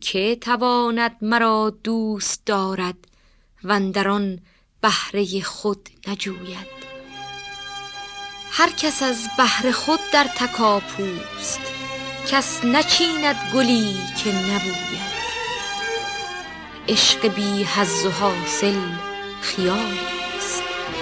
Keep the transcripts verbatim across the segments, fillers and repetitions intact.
که تواند مرا دوست دارد و اندران بهره خود نجوید. هر کس از بهر خود در تکاپوست، کس نچیند گلی که نبوید. عشق بی حظ و حاصل خیال است.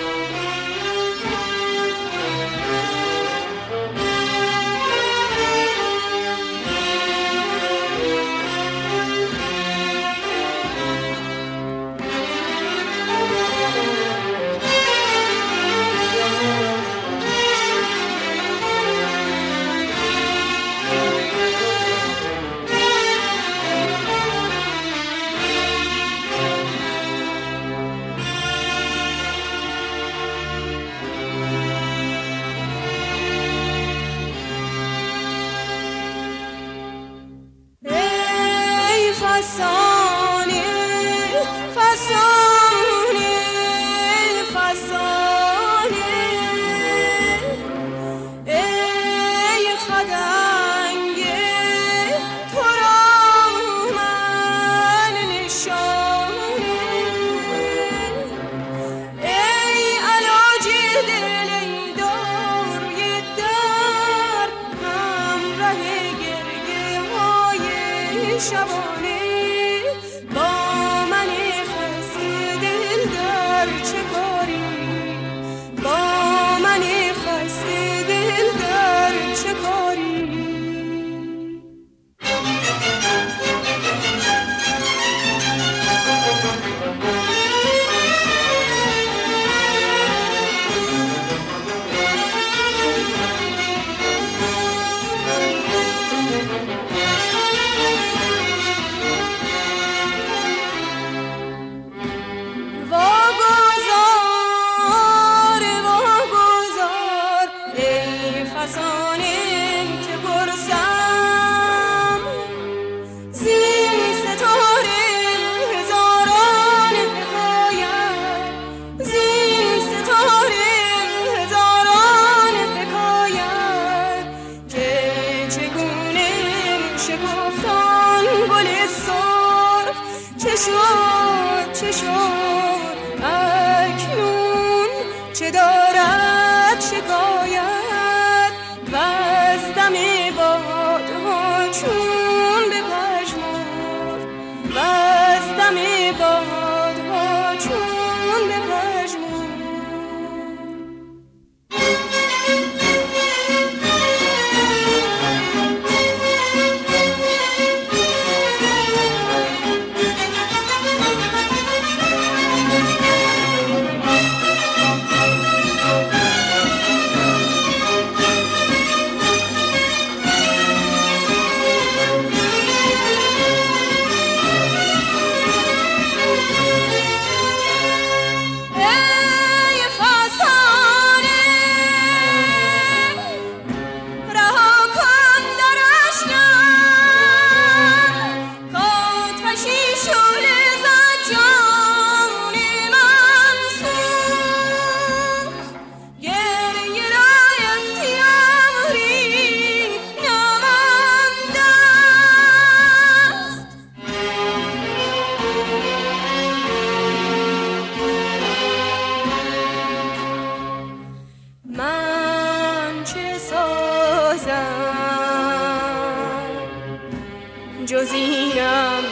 جز اینم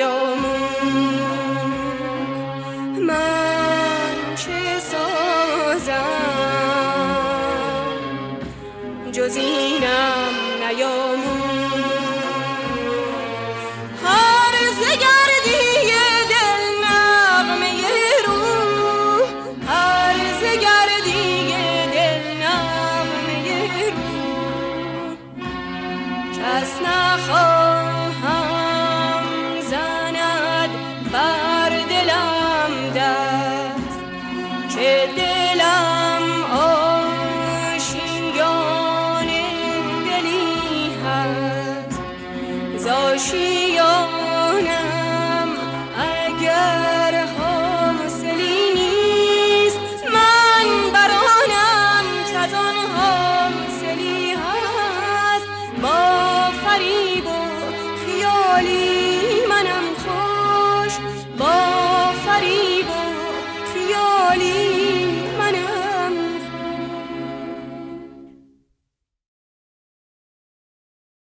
نیامون، من چه سازم جز اینم نیامون. هر زگردی دل نغمه روح، هر زگردی دل نغمه روح، کس نخواهم زنم داری